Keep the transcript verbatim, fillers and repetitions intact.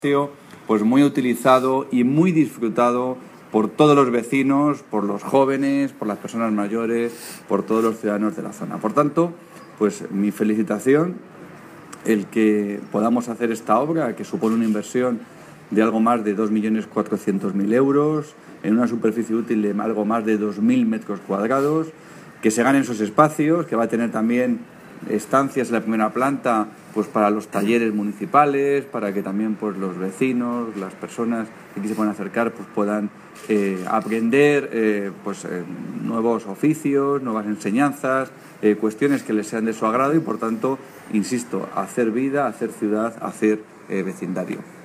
pues muy utilizado y muy disfrutado por todos los vecinos, por los jóvenes, por las personas mayores, por todos los ciudadanos de la zona. Por tanto, pues mi felicitación el que podamos hacer esta obra, que supone una inversión de algo más de dos millones cuatrocientos mil euros, en una superficie útil de algo más de dos mil metros cuadrados, que se ganen esos espacios, que va a tener también estancias en la primera planta pues para los talleres municipales, para que también pues los vecinos, las personas que aquí se puedan acercar pues puedan eh, aprender eh, pues eh, nuevos oficios, nuevas enseñanzas, eh, cuestiones que les sean de su agrado y por tanto, insisto, hacer vida, hacer ciudad, hacer eh, vecindario.